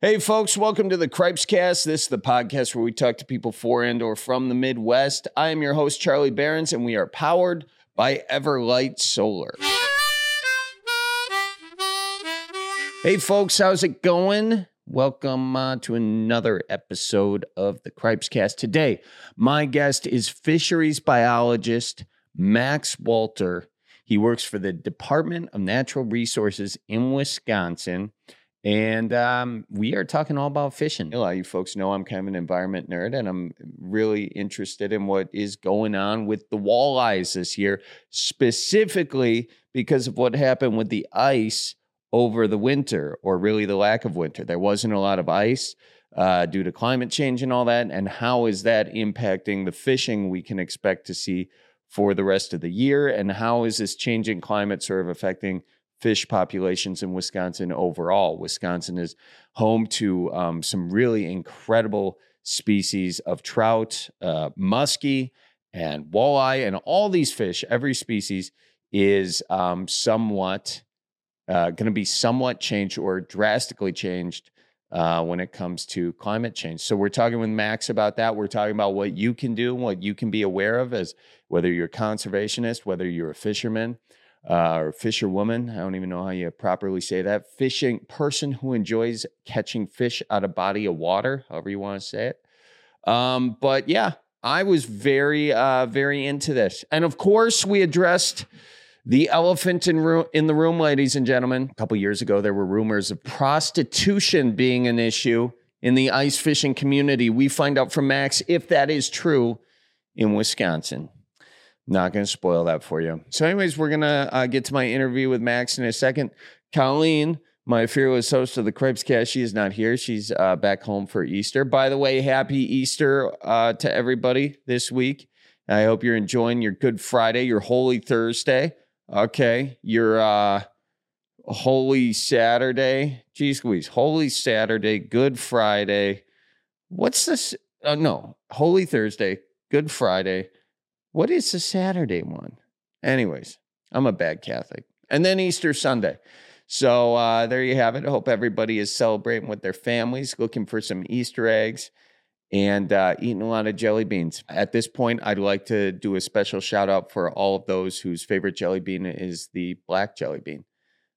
Hey, folks, welcome to the Cripes Cast. This is the podcast where we talk to people for and or from the Midwest. I am your host, Charlie Behrens, and we are powered by Everlight Solar. Hey, folks, how's it going? Welcome to another episode of the Cripes Cast. Today, my guest is fisheries biologist Max Walter. He works for the Department of Natural Resources in Wisconsin. And we are talking all about fishing. A lot of you folks know I'm kind of an environment nerd, and I'm really interested in what is going on with the walleyes this year, specifically because of what happened with the ice over the winter, or really the lack of winter. There wasn't a lot of ice due to climate change and all that, and how is that impacting the fishing we can expect to see for the rest of the year, and how is this changing climate sort of affecting fish populations in Wisconsin overall. Wisconsin is home to some really incredible species of trout, muskie, and walleye, and all these fish. Every species is somewhat going to be somewhat changed or drastically changed when it comes to climate change. So we're talking with Max about that. We're talking about what you can do, what you can be aware of, as whether you're a conservationist, whether you're a fisherman, or fisherwoman. I don't even know how you properly say that. Fishing person who enjoys catching fish out of body of water, however you want to say it. But yeah, I was very into this. And of course, we addressed the elephant in the room, ladies and gentlemen. A couple years ago, there were rumors of prostitution being an issue in the ice fishing community. We find out from Max if that is true in Wisconsin. Not going to spoil that for you. So anyways, we're going to get to my interview with Max in a second. Colleen, my fearless host of the Cripes Cast, she is not here. She's back home for Easter. By the way, happy Easter to everybody this week. I hope you're enjoying your Good Friday, your Holy Thursday. Okay, your Holy Saturday. Geez Louise, Holy Saturday, Good Friday. What's this? No, Holy Thursday, Good Friday. What is the Saturday one? Anyways, I'm a bad Catholic. And then Easter Sunday. So there you have it. I hope everybody is celebrating with their families, looking for some Easter eggs, and eating a lot of jelly beans. At this point, I'd like to do a special shout out for all of those whose favorite jelly bean is the black jelly bean.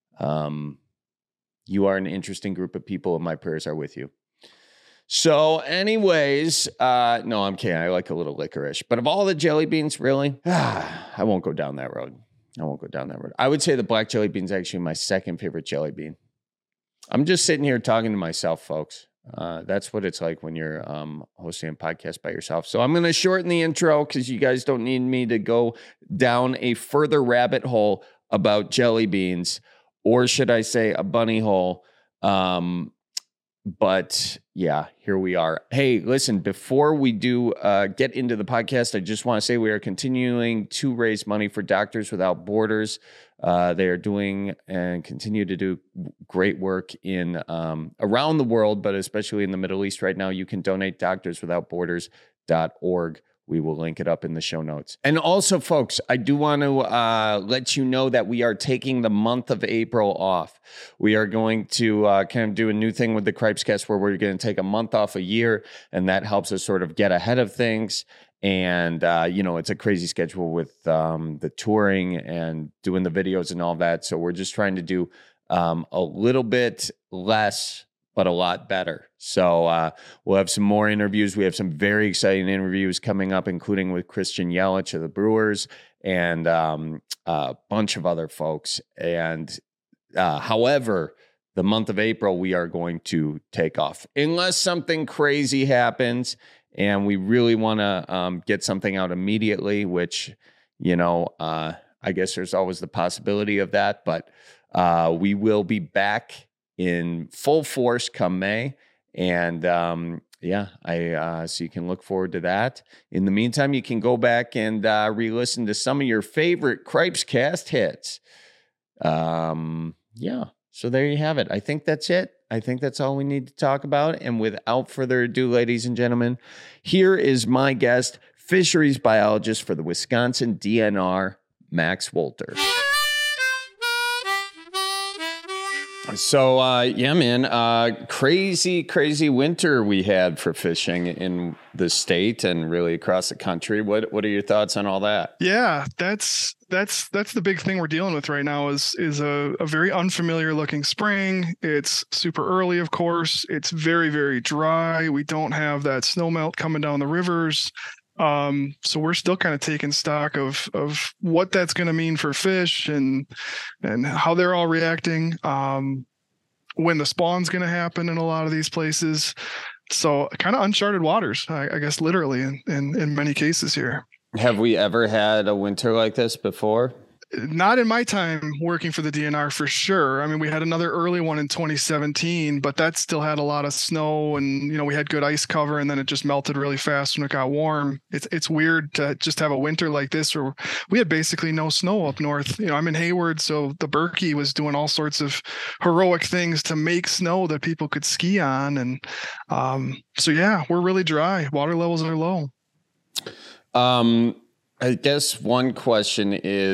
You are an interesting group of people, and my prayers are with you. So anyways, no, I'm kidding. I like a little licorice. But of all the jelly beans, really, I won't go down that road. I would say the black jelly bean is actually my second favorite jelly bean. I'm just sitting here talking to myself, folks. That's what it's like when you're hosting a podcast by yourself. So I'm going to shorten the intro because you guys don't need me to go down a further rabbit hole about jelly beans, or should I say a bunny hole. But yeah, here we are. Hey, listen, before we do get into the podcast, I just want to say we are continuing to raise money for Doctors Without Borders. They are doing and continue to do great work in around the world, but especially in the Middle East right now. You can donate doctorswithoutborders.org. We will link it up in the show notes. And also, folks, I do want to let you know that we are taking the month of April off. We are going to kind of do a new thing with the Cripes Cast where we're going to take a month off a year, and that helps us sort of get ahead of things. And, it's a crazy schedule with the touring and doing the videos and all that. So we're just trying to do a little bit less, but a lot better. So we'll have some more interviews. We have some very exciting interviews coming up, including with Christian Yelich of the Brewers and a bunch of other folks. And however, the month of April, we are going to take off unless something crazy happens and we really want to get something out immediately, which, I guess there's always the possibility of that. But we will be back in full force come May. And so you can look forward to that. In the meantime, you can go back and re-listen to some of your favorite Cripes Cast hits. So there you have it. I think that's it. I think that's all we need to talk about. And without further ado, ladies and gentlemen, here is my guest, fisheries biologist for the Wisconsin DNR, Max Walter. So, yeah, man, crazy winter we had for fishing in the state and really across the country. What are your thoughts on all that? Yeah, that's the big thing we're dealing with right now is a very unfamiliar looking spring. It's super early, of course. It's very, very dry. We don't have that snow melt coming down the rivers. So we're still kind of taking stock of what that's going to mean for fish and how they're all reacting. When the spawn's going to happen in a lot of these places. So kind of uncharted waters, I guess, literally in many cases here. Have we ever had a winter like this before? Not in my time working for the DNR for sure. I mean, we had another early one in 2017, but that still had a lot of snow and, we had good ice cover and then it just melted really fast when it got warm. It's weird to just have a winter like this where we had basically no snow up north. I'm in Hayward, so the Berkey was doing all sorts of heroic things to make snow that people could ski on. And so, yeah, we're really dry. Water levels are low. I guess one question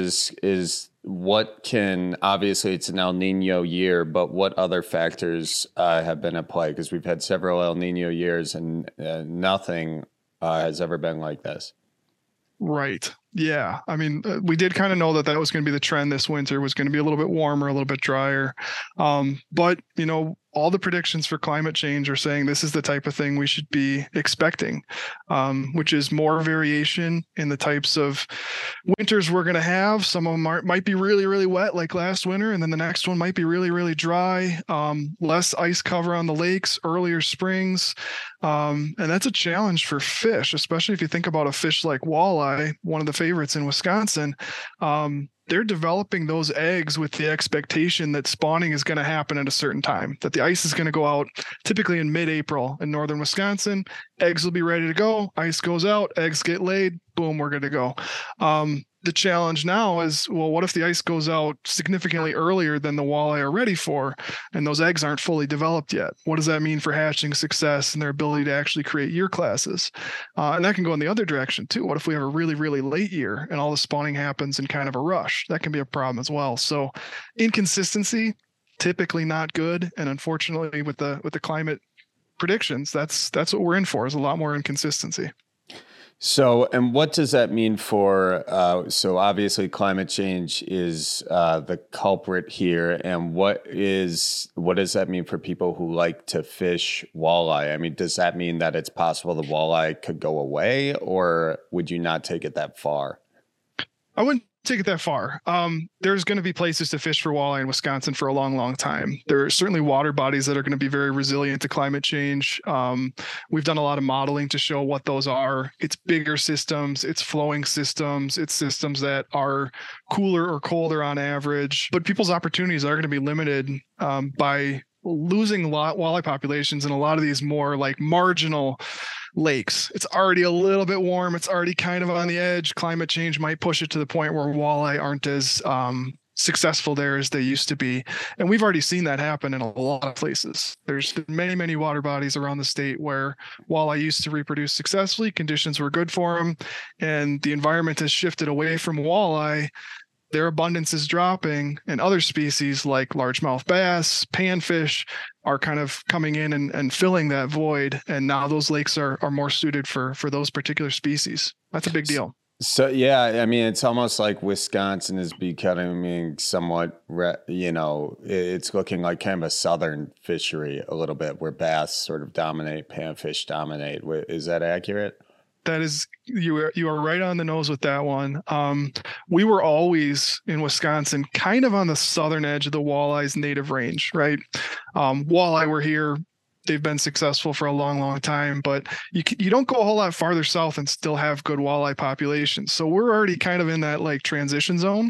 is what can, obviously it's an El Nino year, but what other factors have been at play? Because we've had several El Nino years and nothing has ever been like this. Right. Yeah. I mean, we did kind of know that was going to be the trend this winter, was going to be a little bit warmer, a little bit drier. But, all the predictions for climate change are saying this is the type of thing we should be expecting, which is more variation in the types of winters we're going to have. Some of them might be really, really wet like last winter, and then the next one might be really, really dry, less ice cover on the lakes, earlier springs. And that's a challenge for fish, especially if you think about a fish like walleye, one of the favorites in Wisconsin. They're developing those eggs with the expectation that spawning is going to happen at a certain time, that the ice is going to go out typically in mid-April in northern Wisconsin. Eggs will be ready to go. Ice goes out, eggs get laid, boom, we're good to go. The challenge now is, well, what if the ice goes out significantly earlier than the walleye are ready for, and those eggs aren't fully developed yet? What does that mean for hatching success and their ability to actually create year classes? And that can go in the other direction too. What if we have a really, really late year and all the spawning happens in kind of a rush? That can be a problem as well. So inconsistency, typically not good. And unfortunately with the climate predictions, that's what we're in for, is a lot more inconsistency. So, and what does that mean for, so obviously climate change is the culprit here. And what does that mean for people who like to fish walleye? I mean, does that mean that it's possible the walleye could go away, or would you not take it that far? I wouldn't take it that far. There's going to be places to fish for walleye in Wisconsin for a long, long time. There are certainly water bodies that are going to be very resilient to climate change. We've done a lot of modeling to show what those are. It's bigger systems, it's flowing systems, it's systems that are cooler or colder on average. But people's opportunities are going to be limited by losing walleye populations in a lot of these more like marginal lakes. It's already a little bit warm. It's already kind of on the edge. Climate change might push it to the point where walleye aren't as successful there as they used to be. And we've already seen that happen in a lot of places. There's been many, many water bodies around the state where walleye used to reproduce successfully. Conditions were good for them. And the environment has shifted away from walleye. Their abundance is dropping, and other species like largemouth bass, panfish are kind of coming in and filling that void. And now those lakes are more suited for those particular species. That's a big deal. So, yeah, I mean, it's almost like Wisconsin is becoming somewhat, it's looking like kind of a southern fishery a little bit, where bass sort of dominate, panfish dominate. Is that accurate? That is, you are right on the nose with that one. We were always in Wisconsin, kind of on the southern edge of the walleye's native range, right? Walleye were here. They've been successful for a long, long time, but you don't go a whole lot farther south and still have good walleye populations. So we're already kind of in that like transition zone.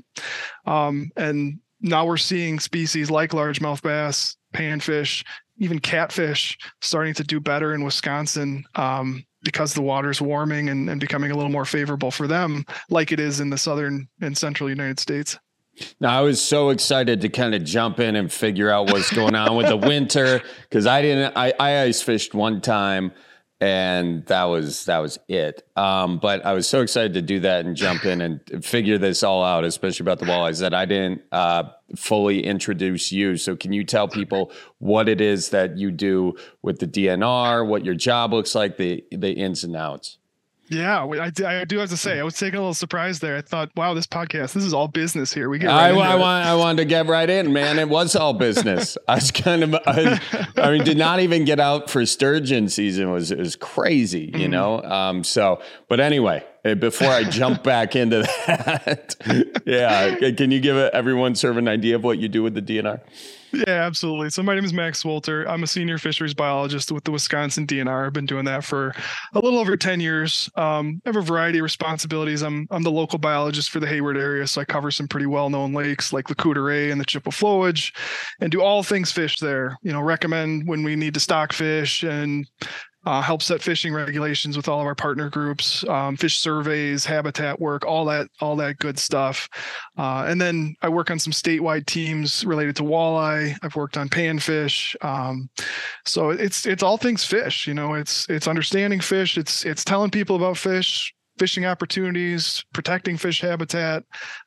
And now we're seeing species like largemouth bass, panfish, even catfish starting to do better in Wisconsin. Because the water's warming and becoming a little more favorable for them, like it is in the southern and central United States. Now, I was so excited to kind of jump in and figure out what's going on with the winter, because I ice fished one time, and that was it. But I was so excited to do that and jump in and figure this all out, especially about the walleyes, that I didn't fully introduce you. So can you tell people what it is that you do with the DNR, what your job looks like, the ins and outs? Yeah, I do have to say, I was taking a little surprise there. I thought, wow, this podcast, this is all business here. We get I wanted to get right in, man. It was all business. I was did not even get out for sturgeon season. It was crazy, you know? But anyway, before I jump back into that, yeah, can you give everyone sort of an idea of what you do with the DNR? Yeah, absolutely. So my name is Max Wolter. I'm a senior fisheries biologist with the Wisconsin DNR. I've been doing that for a little over 10 years. I have a variety of responsibilities. I'm the local biologist for the Hayward area, so I cover some pretty well-known lakes like the Coos Race and the Chippewa Flowage, and do all things fish there. Recommend when we need to stock fish and help set fishing regulations with all of our partner groups, fish surveys, habitat work, all that good stuff. And then I work on some statewide teams related to walleye. I've worked on panfish. So it's all things fish. It's understanding fish. It's telling people about fish, fishing opportunities, protecting fish habitat.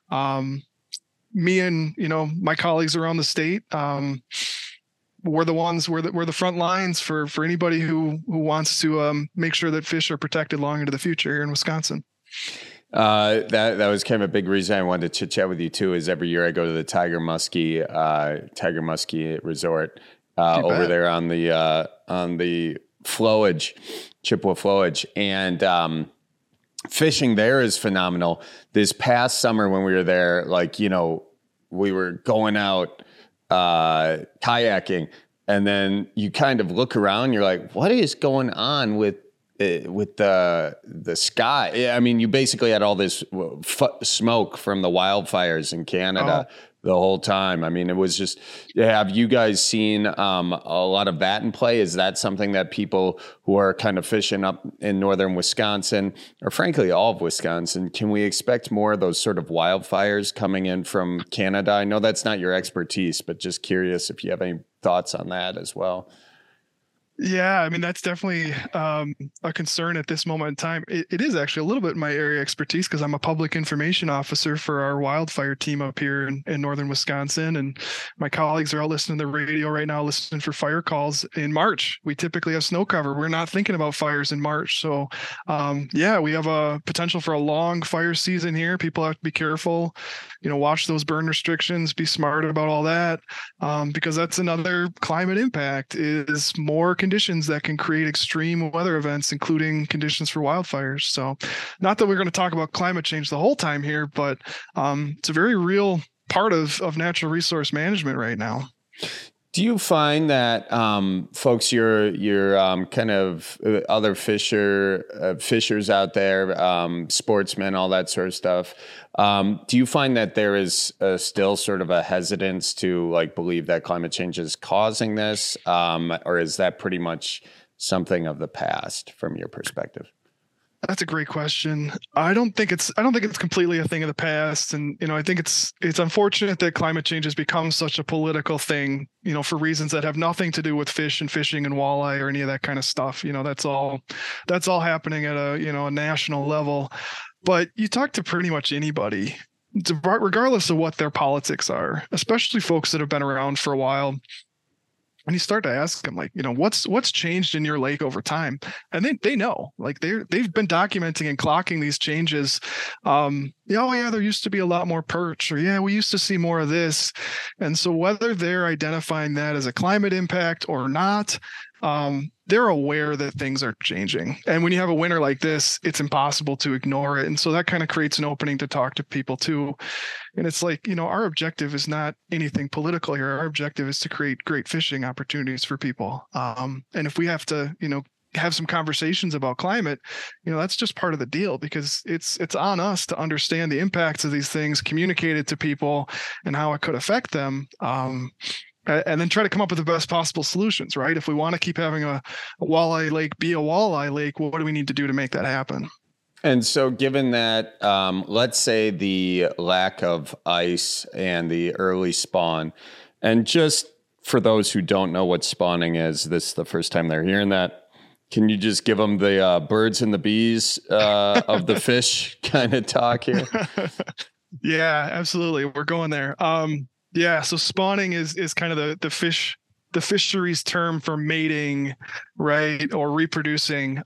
Me and my colleagues around the state. We're the front lines for anybody who wants to make sure that fish are protected long into the future here in Wisconsin. That was kind of a big reason I wanted to chit chat with you too. Is every year I go to the Tiger Muskie Resort over there on the flowage, Chippewa Flowage, and fishing there is phenomenal. This past summer when we were there, we were going out kayaking, and then you kind of look around, you're like, what is going on with the sky? I mean, you basically had all this smoke from the wildfires in Canada the whole time. I mean, it was just, have you guys seen a lot of that in play? Is that something that people who are kind of fishing up in northern Wisconsin, or frankly, all of Wisconsin, can we expect more of those sort of wildfires coming in from Canada? I know that's not your expertise, but just curious if you have any thoughts on that as well. Yeah, I mean, that's definitely a concern at this moment in time. It is actually a little bit my area of expertise because I'm a public information officer for our wildfire team up here in northern Wisconsin. And my colleagues are all listening to the radio right now, listening for fire calls in March. We typically have snow cover. We're not thinking about fires in March. So, we have a potential for a long fire season here. People have to be careful, watch those burn restrictions, be smart about all that, because that's another climate impact is more conditions that can create extreme weather events, including conditions for wildfires. So not that we're going to talk about climate change the whole time here, but it's a very real part of natural resource management right now. Do you find that folks, your kind of other fishers out there, sportsmen, all that sort of stuff, do you find that there is still sort of a hesitance to believe that climate change is causing this, or is that pretty much something of the past from your perspective? That's a great question. I don't think it's completely a thing of the past. And, I think it's unfortunate that climate change has become such a political thing, for reasons that have nothing to do with fish and fishing and walleye or any of that kind of stuff. That's all happening at a national level. But you talk to pretty much anybody, regardless of what their politics are, especially folks that have been around for a while. And you start to ask them, what's changed in your lake over time? And they know, they've been documenting and clocking these changes. There used to be a lot more perch, or we used to see more of this. And so whether they're identifying that as a climate impact or not, they're aware that things are changing. And when you have a winter like this, it's impossible to ignore it. And so that kind of creates an opening to talk to people too. And it's our objective is not anything political here. Our objective is to create great fishing opportunities for people. And if we have to, have some conversations about climate, that's just part of the deal, because it's on us to understand the impacts of these things, communicate it to people and how it could affect them. And then try to come up with the best possible solutions, right? If we want to keep having a walleye lake be a walleye lake, what do we need to do to make that happen? And so given that, let's say the lack of ice and the early spawn, and just for those who don't know what spawning is, this is the first time they're hearing that. Can you just give them the birds and the bees of the fish kind of talk here? Yeah, absolutely. We're going there. Yeah, so spawning is kind of the fisheries term for mating, right, or reproducing.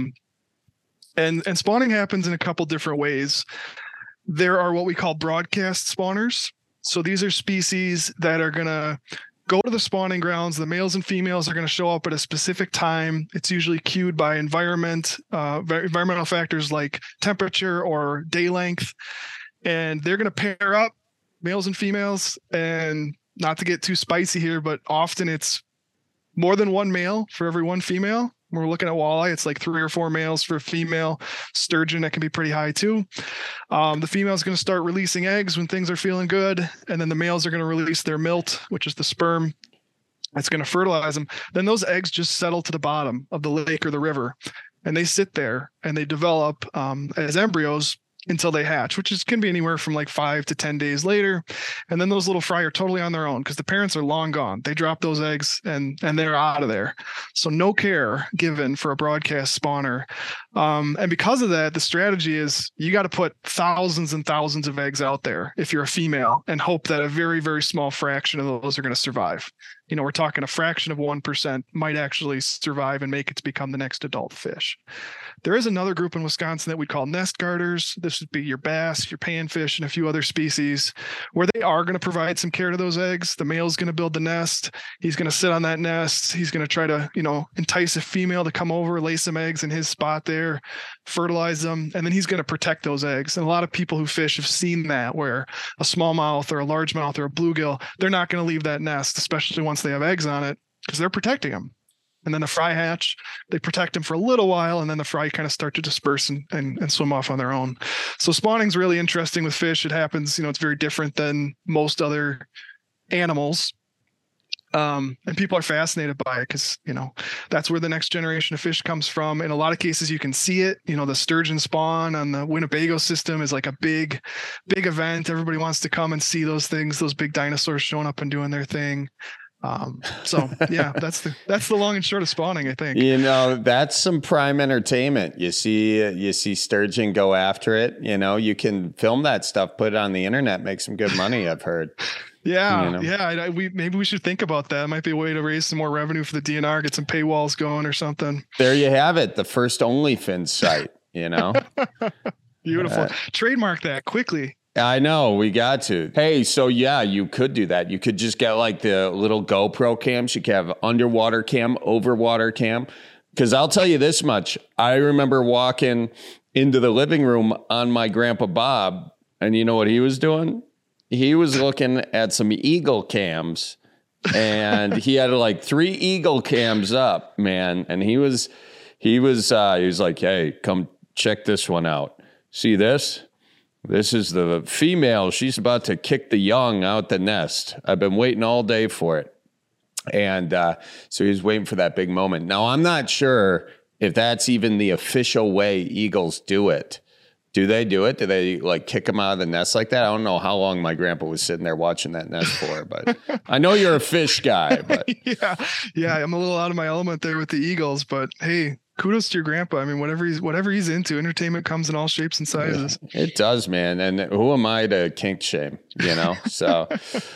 And spawning happens in a couple different ways. There are what we call broadcast spawners. So these are species that are going to go to the spawning grounds. The males and females are going to show up at a specific time. It's usually cued by environmental factors like temperature or day length. And they're going to pair up, males and females. And not to get too spicy here, but often it's more than one male for every one female. When we're looking at walleye, it's like 3 or 4 males for a female. Sturgeon, that can be pretty high too. The female is going to start releasing eggs when things are feeling good, and then the males are going to release their milt, which is the sperm. It's going to fertilize them. Then those eggs just settle to the bottom of the lake or the river, and they sit there and they develop as embryos until they hatch, can be anywhere from like 5 to 10 days later. And then those little fry are totally on their own because the parents are long gone. They drop those eggs and they're out of there. So no care given for a broadcast spawner. And because of that, the strategy is you got to put thousands and thousands of eggs out there if you're a female and hope that a very, very small fraction of those are going to survive. We're talking a fraction of 1% might actually survive and make it to become the next adult fish. There is another group in Wisconsin that we call nest garters. This would be your bass, your panfish, and a few other species where they are going to provide some care to those eggs. The male is going to build the nest. He's going to sit on that nest. He's going to try to, entice a female to come over, lay some eggs in his spot there, fertilize them, and then he's going to protect those eggs. And a lot of people who fish have seen that where a smallmouth or a largemouth or a bluegill, they're not going to leave that nest, especially once they have eggs on it, because they're protecting them. And then the fry hatch, they protect them for a little while, and then the fry kind of start to disperse and swim off on their own. So spawning is really interesting with fish. It happens, it's very different than most other animals. And people are fascinated by it because, that's where the next generation of fish comes from. In a lot of cases, you can see it. The sturgeon spawn on the Winnebago system is like a big, big event. Everybody wants to come and see those things, those big dinosaurs showing up and doing their thing. So yeah, that's the long and short of spawning, I think. That's some prime entertainment. You see sturgeon go after it. You can film that stuff, put it on the internet, make some good money, I've heard. Yeah. Yeah. Maybe we should think about that. It might be a way to raise some more revenue for the DNR, get some paywalls going or something. There you have it. The first OnlyFins site, Beautiful. Trademark that quickly. I know, we got to. Hey, so yeah, you could do that. You could just get like the little GoPro cams. You could have underwater cam, overwater cam. Because I'll tell you this much. I remember walking into the living room on my Grandpa Bob, and you know what he was doing? He was looking at some eagle cams, and he had like 3 eagle cams up, man. And he was like, hey, come check this one out. See this? This is the female. She's about to kick the young out the nest. I've been waiting all day for it. And so he's waiting for that big moment. Now, I'm not sure if that's even the official way eagles do it. Do they do it? Do they like kick them out of the nest like that? I don't know how long my grandpa was sitting there watching that nest for, but I know you're a fish guy. But yeah, I'm a little out of my element there with the eagles, but hey, kudos to your grandpa. I mean, whatever he's into, entertainment comes in all shapes and sizes. It does, man. And who am I to kink shame, So,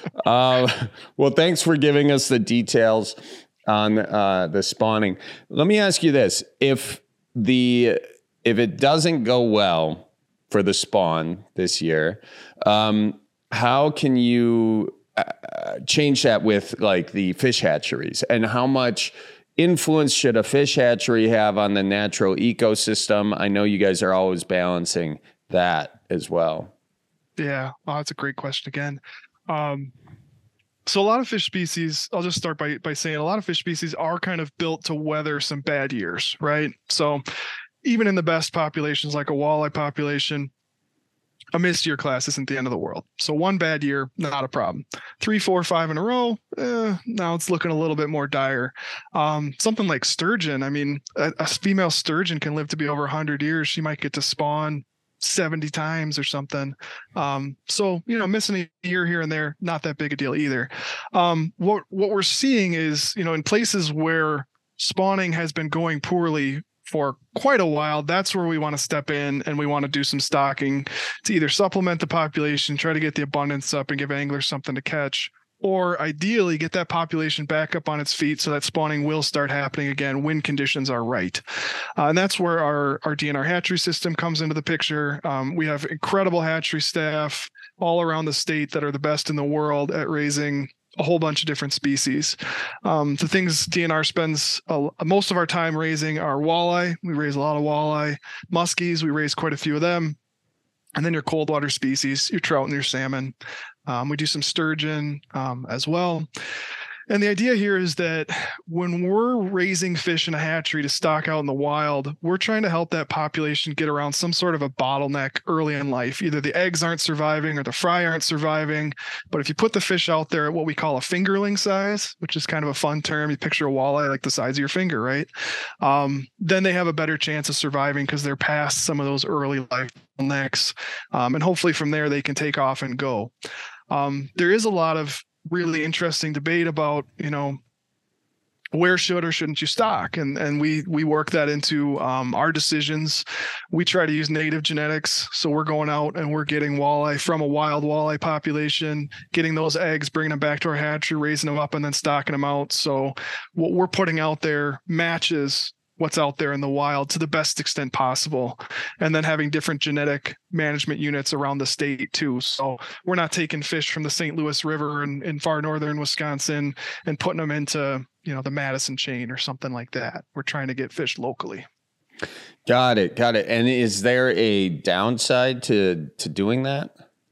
well, thanks for giving us the details on the spawning. Let me ask you this. If it doesn't go well for the spawn this year, how can you change that with like the fish hatcheries, and how much influence should a fish hatchery have on the natural ecosystem? I know you guys are always balancing that as well. Yeah, that's a great question again. So a lot of fish species, I'll just start by saying a lot of fish species are kind of built to weather some bad years, right? So even in the best populations, like a walleye population, a missed year class isn't the end of the world. So one bad year, not a problem. 3, 4, 5 in a row, now it's looking a little bit more dire. Something like sturgeon, I mean, a female sturgeon can live to be over 100 years. She might get to spawn 70 times or something. So, missing a year here and there, not that big a deal either. What we're seeing is, in places where spawning has been going poorly for quite a while, that's where we want to step in, and we want to do some stocking to either supplement the population, try to get the abundance up and give anglers something to catch, or ideally get that population back up on its feet so that spawning will start happening again when conditions are right. And that's where our DNR hatchery system comes into the picture. We have incredible hatchery staff all around the state that are the best in the world at raising a whole bunch of different species. The things DNR spends most of our time raising are walleye. We raise a lot of walleye. Muskies, we raise quite a few of them. And then your cold water species, your trout and your salmon. We do some sturgeon as well. And the idea here is that when we're raising fish in a hatchery to stock out in the wild, we're trying to help that population get around some sort of a bottleneck early in life. Either the eggs aren't surviving or the fry aren't surviving. But if you put the fish out there at what we call a fingerling size, which is kind of a fun term, you picture a walleye like the size of your finger, right? Then they have a better chance of surviving because they're past some of those early life bottlenecks. And hopefully from there, they can take off and go. There is a lot of really interesting debate about, where should or shouldn't you stock? And we work that into our decisions. We try to use native genetics. So we're going out and we're getting walleye from a wild walleye population, getting those eggs, bringing them back to our hatchery, raising them up, and then stocking them out. So what we're putting out there matches what's out there in the wild to the best extent possible. And then having different genetic management units around the state too. So we're not taking fish from the St. Louis River in far northern Wisconsin and putting them into, the Madison chain or something like that. We're trying to get fish locally. Got it. And is there a downside to doing that?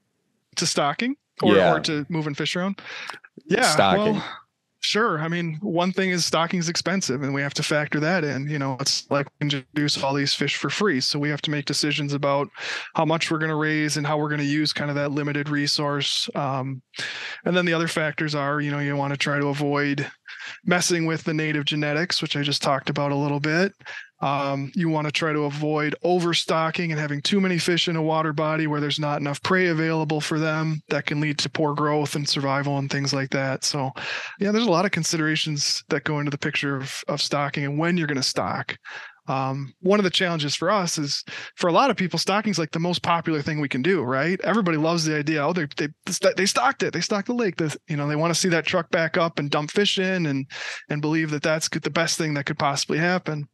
To stocking or to moving fish around? Yeah. Stocking. Well, sure. I mean, one thing is stocking is expensive, and we have to factor that in. It's like we introduce all these fish for free. So we have to make decisions about how much we're going to raise and how we're going to use kind of that limited resource. And then the other factors are, you want to try to avoid messing with the native genetics, which I just talked about a little bit. You want to try to avoid overstocking and having too many fish in a water body where there's not enough prey available for them. That can lead to poor growth and survival and things like that. So yeah, there's a lot of considerations that go into the picture of stocking and when you're going to stock. One of the challenges for us is, for a lot of people, stocking is like the most popular thing we can do, right? Everybody loves the idea. Oh, they stocked it. They stocked the lake. They want to see that truck back up and dump fish in and believe that that's the best thing that could possibly happen.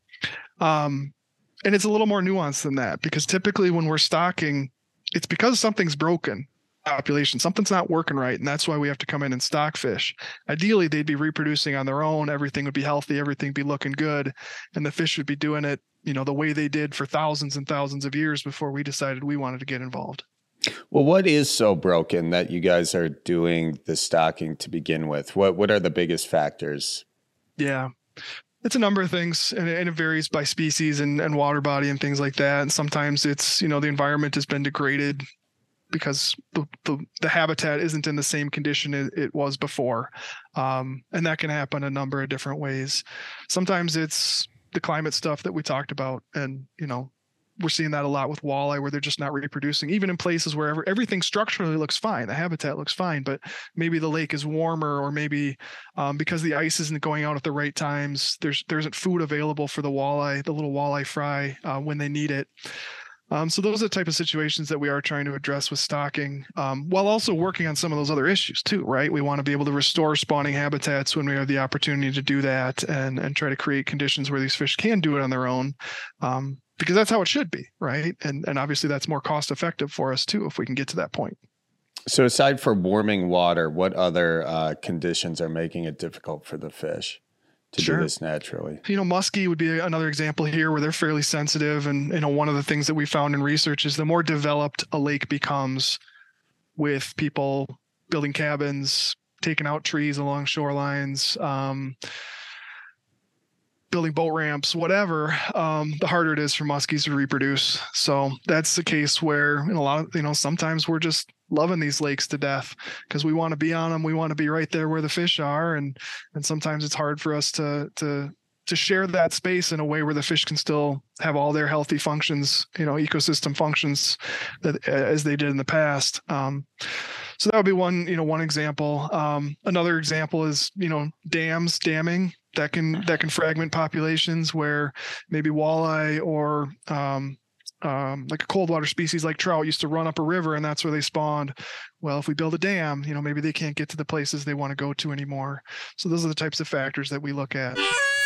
And it's a little more nuanced than that, because typically when we're stocking, it's because something's broken. Population, something's not working right, and that's why we have to come in and stock fish. Ideally, they'd be reproducing on their own, everything would be healthy, everything would be looking good, and the fish would be doing it the way they did for thousands and thousands of years before we decided we wanted to get involved. Well, what is so broken that you guys are doing the stocking to begin with? What are the biggest factors? Yeah, it's a number of things, and it varies by species and water body and things like that. And sometimes it's the environment has been degraded because the habitat isn't in the same condition it was before. And that can happen a number of different ways. Sometimes it's the climate stuff that we talked about. And, we're seeing that a lot with walleye, where they're just not reproducing, even in places where everything structurally looks fine. The habitat looks fine, but maybe the lake is warmer, or maybe because the ice isn't going out at the right times, there isn't food available for the little walleye fry when they need it. So those are the type of situations that we are trying to address with stocking, while also working on some of those other issues too, right? We want to be able to restore spawning habitats when we have the opportunity to do that, and try to create conditions where these fish can do it on their own, because that's how it should be, right? And obviously that's more cost effective for us too, if we can get to that point. So aside from warming water, what other conditions are making it difficult for the fish to do this naturally? Muskie would be another example here, where they're fairly sensitive. And, one of the things that we found in research is the more developed a lake becomes, with people building cabins, taking out trees along shorelines, building boat ramps, whatever, the harder it is for muskies to reproduce. So that's the case where in a lot of, sometimes we're just loving these lakes to death because we want to be on them. We want to be right there where the fish are. And sometimes it's hard for us to share that space in a way where the fish can still have all their healthy functions, ecosystem functions that as they did in the past. So that would be one example. Another example is, damming that can fragment populations, where maybe walleye or like a cold water species like trout used to run up a river, and that's where they spawned. Well, if we build a dam, maybe they can't get to the places they want to go to anymore. So those are the types of factors that we look at.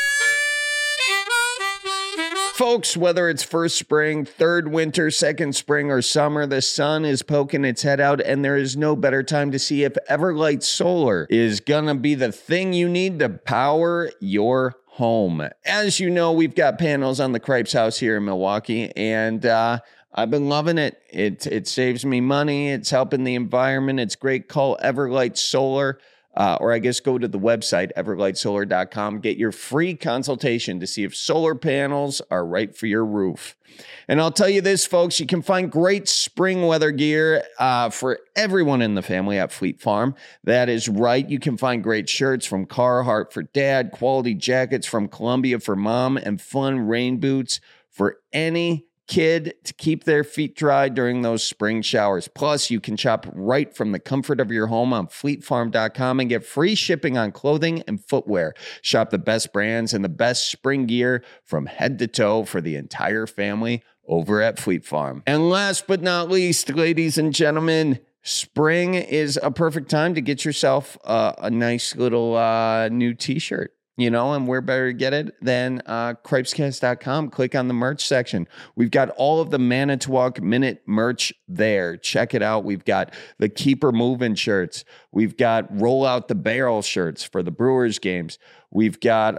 Folks, whether it's first spring, third winter, second spring, or summer, the sun is poking its head out, and there is no better time to see if Everlight Solar is gonna be the thing you need to power your home. As you know, we've got panels on the Cripes house here in Milwaukee, and I've been loving it. It saves me money. It's helping the environment. It's great. Call Everlight Solar. Or I guess go to the website, everlightsolar.com. Get your free consultation to see if solar panels are right for your roof. And I'll tell you this, folks, you can find great spring weather gear for everyone in the family at Fleet Farm. That is right. You can find great shirts from Carhartt for dad, quality jackets from Columbia for mom, and fun rain boots for any kid to keep their feet dry during those spring showers. Plus, you can shop right from the comfort of your home on fleetfarm.com and get free shipping on clothing and footwear. Shop the best brands and the best spring gear from head to toe for the entire family over at Fleet Farm. And last but not least, ladies and gentlemen, spring is a perfect time to get yourself a nice little new t-shirt. And where better to get it than cripescast.com. Click on the merch section. We've got all of the Manitowoc Minute merch there. Check it out. We've got the Keeper Moving shirts. We've got Roll Out the Barrel shirts for the Brewers games. We've got,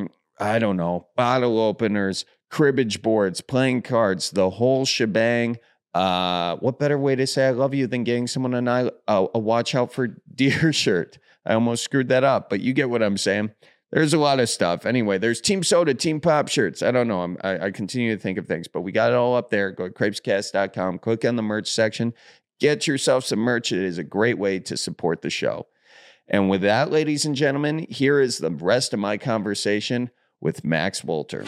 bottle openers, cribbage boards, playing cards, the whole shebang. What better way to say I love you than getting someone a Watch Out for Deer shirt? I almost screwed that up, but you get what I'm saying. There's a lot of stuff. Anyway, there's Team Soda, Team Pop shirts. I don't know. I continue to think of things, but we got it all up there. Go to cripescast.com, click on the merch section, get yourself some merch. It is a great way to support the show. And with that, ladies and gentlemen, here is the rest of my conversation with Max Wolter.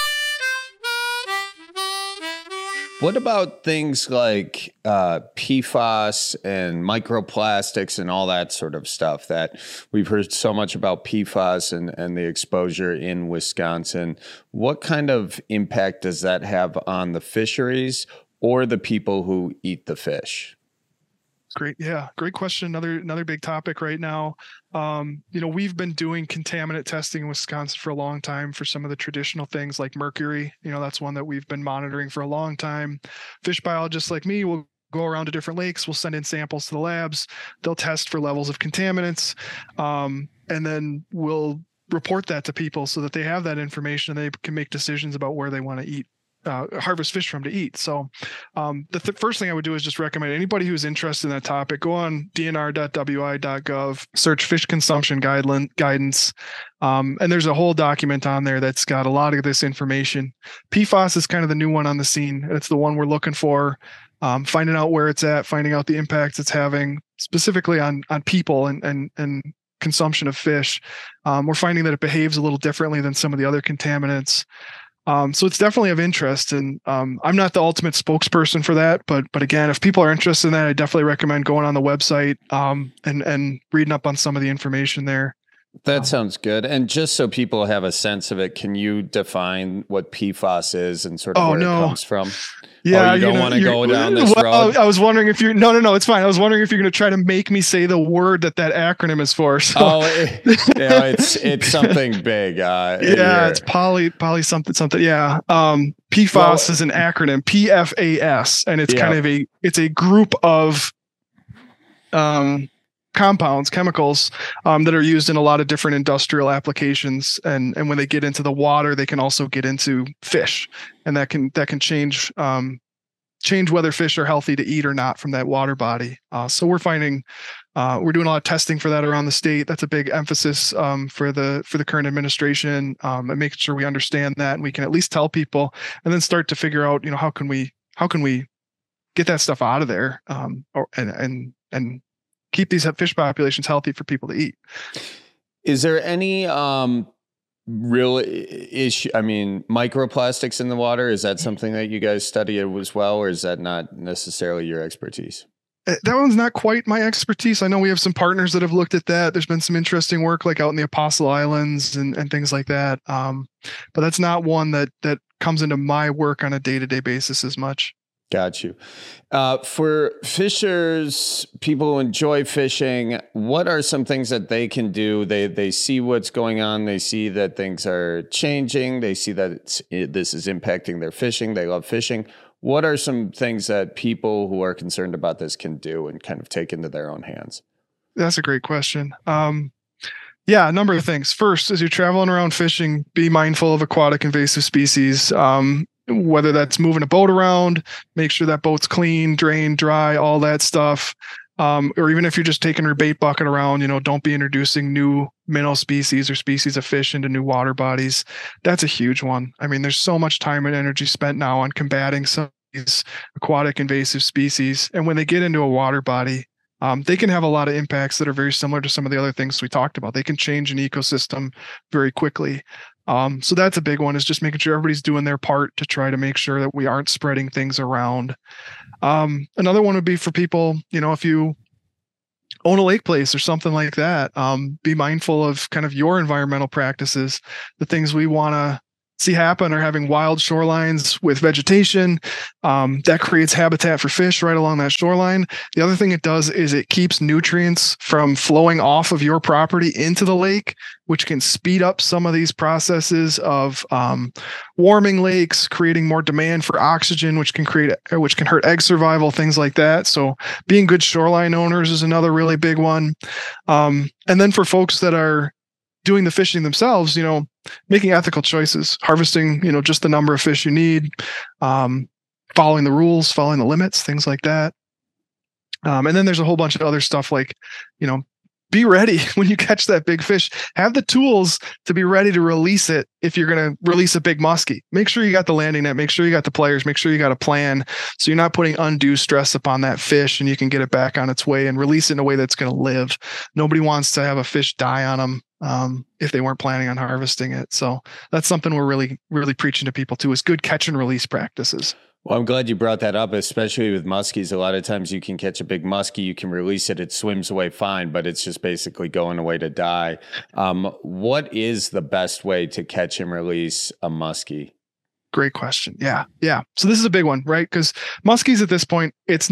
What about things like PFAS and microplastics and all that sort of stuff that we've heard so much about PFAS and the exposure in Wisconsin? What kind of impact does that have on the fisheries or the people who eat the fish? Great. Yeah. Great question. Another big topic right now. We've been doing contaminant testing in Wisconsin for a long time for some of the traditional things like mercury. That's one that we've been monitoring for a long time. Fish biologists like me will go around to different lakes. We'll send in samples to the labs. They'll test for levels of contaminants. And then we'll report that to people so that they have that information and they can make decisions about where they want to eat. Harvest fish from to eat. So the first thing I would do is just recommend anybody who's interested in that topic, go on dnr.wi.gov, search fish consumption guidance. And there's a whole document on there that's got a lot of this information. PFAS is kind of the new one on the scene. It's the one we're looking for, finding out where it's at, finding out the impacts it's having specifically on people and consumption of fish. We're finding that it behaves a little differently than some of the other contaminants. So it's definitely of interest, and I'm not the ultimate spokesperson for that, but again, if people are interested in that, I definitely recommend going on the website and reading up on some of the information there. That sounds good. And just so people have a sense of it, can you define what PFAS is and sort of where it comes from? Yeah, you don't want to go down this road? I was wondering if you're... No, it's fine. I was wondering if you're going to try to make me say the word that acronym is for. So. It's something big. It's poly something. Yeah. PFAS is an acronym, PFAS, and it's kind of a group of compounds, chemicals that are used in a lot of different industrial applications, and when they get into the water, they can also get into fish, and that can change whether fish are healthy to eat or not from that water body. So we're finding we're doing a lot of testing for that around the state. That's a big emphasis for the current administration, and making sure we understand that and we can at least tell people, and then start to figure out how can we get that stuff out of there, and keep these fish populations healthy for people to eat. Is there any real issue? I mean, microplastics in the water, is that something that you guys study as well, or is that not necessarily your expertise? That one's not quite my expertise. I know we have some partners that have looked at that. There's been some interesting work like out in the Apostle Islands and things like that. But that's not one that comes into my work on a day-to-day basis as much. Got you. For fishers, people who enjoy fishing, what are some things that they can do? They see what's going on. They see that things are changing. They see that this is impacting their fishing. They love fishing. What are some things that people who are concerned about this can do and kind of take into their own hands? That's a great question. Yeah, a number of things. First, as you're traveling around fishing, be mindful of aquatic invasive species. Whether that's moving a boat around, make sure that boat's clean, drained, dry, all that stuff. Or even if you're just taking your bait bucket around, don't be introducing new minnow species or species of fish into new water bodies. That's a huge one. I mean, there's so much time and energy spent now on combating some of these aquatic invasive species. And when they get into a water body, they can have a lot of impacts that are very similar to some of the other things we talked about. They can change an ecosystem very quickly. So that's a big one, is just making sure everybody's doing their part to try to make sure that we aren't spreading things around. Another one would be for people, if you own a lake place or something like that, be mindful of kind of your environmental practices. The things we want to see happen are having wild shorelines with vegetation. That creates habitat for fish right along that shoreline. The other thing it does is it keeps nutrients from flowing off of your property into the lake, which can speed up some of these processes of warming lakes, creating more demand for oxygen, which can hurt egg survival, things like that. So being good shoreline owners is another really big one. And then for folks that are doing the fishing themselves, making ethical choices, harvesting, just the number of fish you need, following the rules, following the limits, things like that. And then there's a whole bunch of other stuff like, be ready when you catch that big fish. Have the tools to be ready to release it if you're going to release a big muskie. Make sure you got the landing net, make sure you got the pliers, make sure you got a plan so you're not putting undue stress upon that fish and you can get it back on its way and release it in a way that's going to live. Nobody wants to have a fish die on them if they weren't planning on harvesting it. So that's something we're really, really preaching to people too, is good catch and release practices. Well, I'm glad you brought that up, especially with muskies. A lot of times you can catch a big muskie, you can release it, it swims away fine, but it's just basically going away to die. What is the best way to catch and release a muskie? Great question. Yeah. So this is a big one, right? Because muskies at this point, it's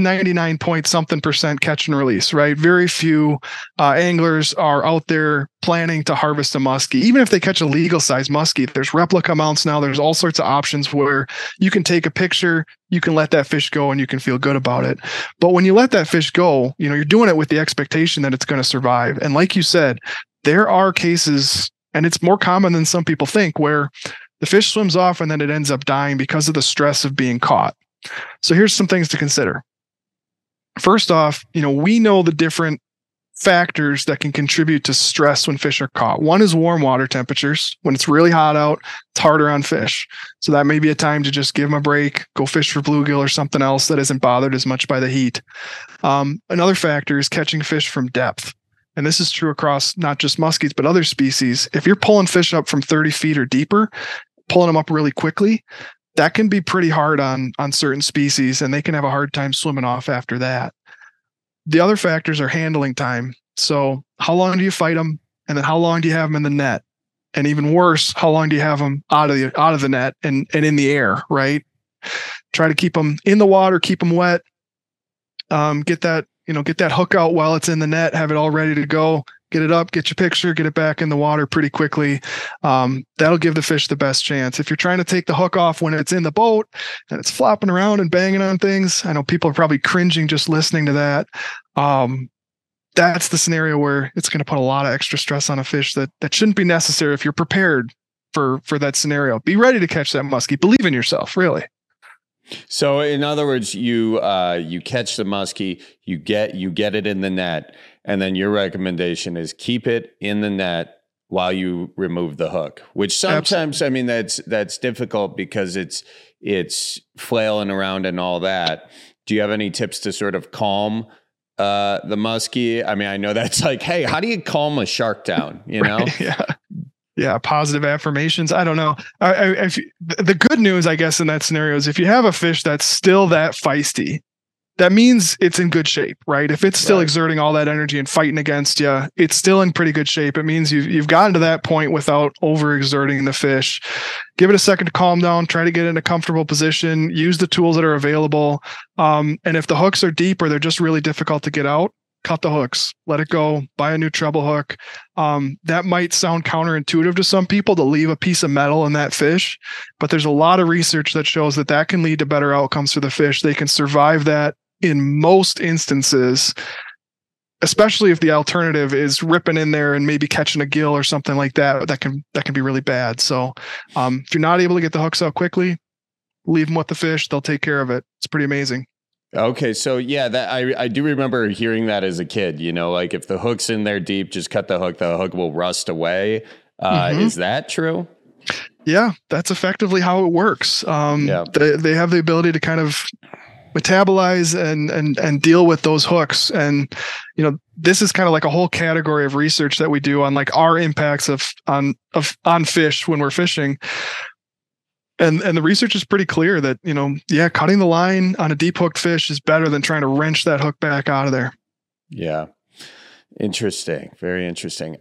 99% catch and release, right? Very few anglers are out there planning to harvest a muskie. Even if they catch a legal size muskie, there's replica mounts now. There's all sorts of options where you can take a picture, you can let that fish go, and you can feel good about it. But when you let that fish go, you're doing it with the expectation that it's going to survive. And like you said, there are cases, and it's more common than some people think, where the fish swims off and then it ends up dying because of the stress of being caught. So here's some things to consider. First off, we know the different factors that can contribute to stress when fish are caught. One is warm water temperatures. When it's really hot out, it's harder on fish. So that may be a time to just give them a break, go fish for bluegill or something else that isn't bothered as much by the heat. Another factor is catching fish from depth. And this is true across not just muskies, but other species. If you're pulling fish up from 30 feet or deeper, pulling them up really quickly, that can be pretty hard on certain species, and they can have a hard time swimming off after that. The other factors are handling time. So how long do you fight them? And then how long do you have them in the net? And even worse, how long do you have them out of the net and in the air, right? Try to keep them in the water, keep them wet. Get that hook out while it's in the net, have it all ready to go. Get it up, get your picture, get it back in the water pretty quickly. That'll give the fish the best chance. If you're trying to take the hook off when it's in the boat and it's flopping around and banging on things, I know people are probably cringing just listening to that. That's the scenario where it's going to put a lot of extra stress on a fish that shouldn't be necessary if you're prepared for that scenario. Be ready to catch that muskie. Believe in yourself, really. So in other words, you catch the muskie, you get it in the net, and then your recommendation is keep it in the net while you remove the hook, which sometimes, I mean, that's difficult because it's flailing around and all that. Do you have any tips to sort of calm the muskie? I mean, I know that's like, hey, how do you calm a shark down? Right, yeah. Positive affirmations. I don't know. The good news, I guess, in that scenario is if you have a fish that's still that feisty, that means it's in good shape, right? If it's still exerting all that energy and fighting against you, it's still in pretty good shape. It means you've gotten to that point without overexerting the fish. Give it a second to calm down, try to get in a comfortable position, use the tools that are available. And if the hooks are deep or they're just really difficult to get out, cut the hooks, let it go, buy a new treble hook. That might sound counterintuitive to some people to leave a piece of metal in that fish, but there's a lot of research that shows that that can lead to better outcomes for the fish. They can survive that in most instances, especially if the alternative is ripping in there and maybe catching a gill or something like that. That can be really bad. So if you're not able to get the hooks out quickly, leave them with the fish. They'll take care of it. It's pretty amazing. Okay, so yeah, that I do remember hearing that as a kid. Like if the hook's in there deep, just cut the hook will rust away. Is that true? Yeah, that's effectively how it works. They have the ability to kind of metabolize and deal with those hooks. And this is kind of like a whole category of research that we do on like our impacts on fish when we're fishing. And the research is pretty clear that, cutting the line on a deep hooked fish is better than trying to wrench that hook back out of there. Yeah. Interesting. Very interesting.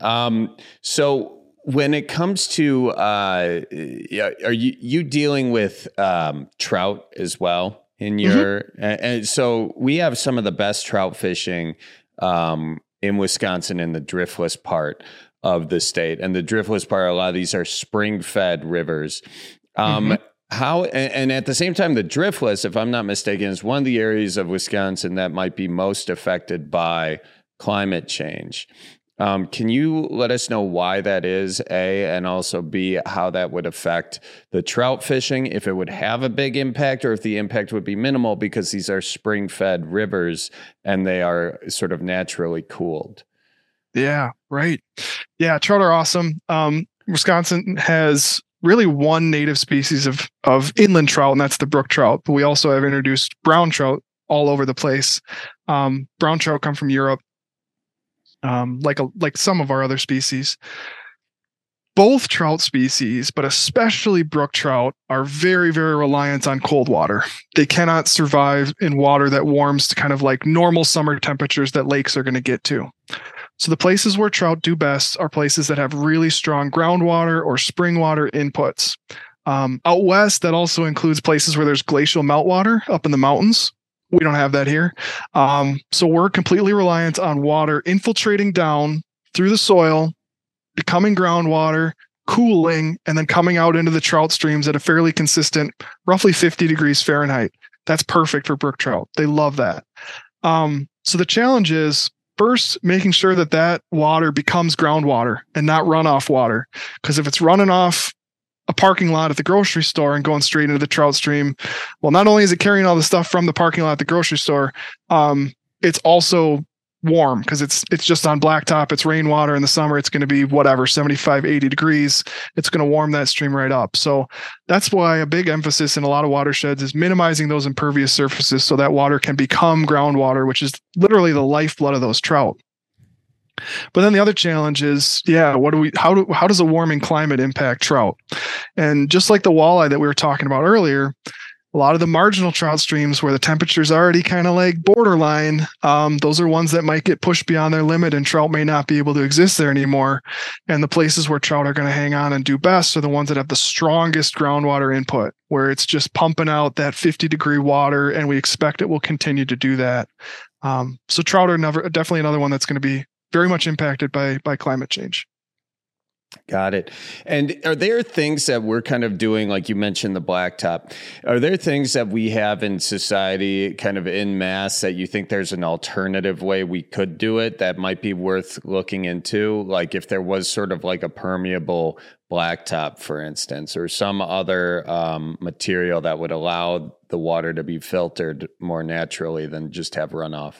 So when it comes to, are you dealing with trout as well in your, and so we have some of the best trout fishing in Wisconsin in the driftless part of the state. And the driftless part, a lot of these are spring fed rivers. How, and at the same time, the driftless, if I'm not mistaken, is one of the areas of Wisconsin that might be most affected by climate change. Can you let us know why that is, A, and also B, how that would affect the trout fishing, if it would have a big impact or if the impact would be minimal because these are spring-fed rivers and they are sort of naturally cooled? Yeah, right. Yeah, trout are awesome. Wisconsin has really one native species of inland trout, and that's the brook trout. But we also have introduced brown trout all over the place. Brown trout come from Europe, like some of our other species. Both trout species, but especially brook trout, are very, very reliant on cold water. They cannot survive in water that warms to kind of like normal summer temperatures that lakes are going to get to. So the places where trout do best are places that have really strong groundwater or spring water inputs. Out west, that also includes places where there's glacial meltwater up in the mountains. We don't have that here. So we're completely reliant on water infiltrating down through the soil, becoming groundwater, cooling, and then coming out into the trout streams at a fairly consistent, roughly 50 degrees Fahrenheit. That's perfect for brook trout. They love that. So the challenge is, first, making sure that water becomes groundwater and not runoff water. Because if it's running off a parking lot at the grocery store and going straight into the trout stream, well, not only is it carrying all the stuff from the parking lot at the grocery store, it's also warm because it's just on blacktop. It's rainwater in the summer. It's going to be 75, 80 degrees. It's going to warm that stream right up. So that's why a big emphasis in a lot of watersheds is minimizing those impervious surfaces so that water can become groundwater, which is literally the lifeblood of those trout. But then the other challenge is, how does a warming climate impact trout? And just like the walleye that we were talking about earlier, a lot of the marginal trout streams where the temperature's already kind of like borderline, those are ones that might get pushed beyond their limit and trout may not be able to exist there anymore. And the places where trout are going to hang on and do best are the ones that have the strongest groundwater input, where it's just pumping out that 50-degree water, and we expect it will continue to do that. So trout are definitely another one that's going to be very much impacted by climate change. Got it. And are there things that we're kind of doing, like you mentioned the blacktop, are there things that we have in society kind of en masse that you think there's an alternative way we could do it that might be worth looking into? Like if there was sort of like a permeable blacktop, for instance, or some other material that would allow the water to be filtered more naturally than just have runoff?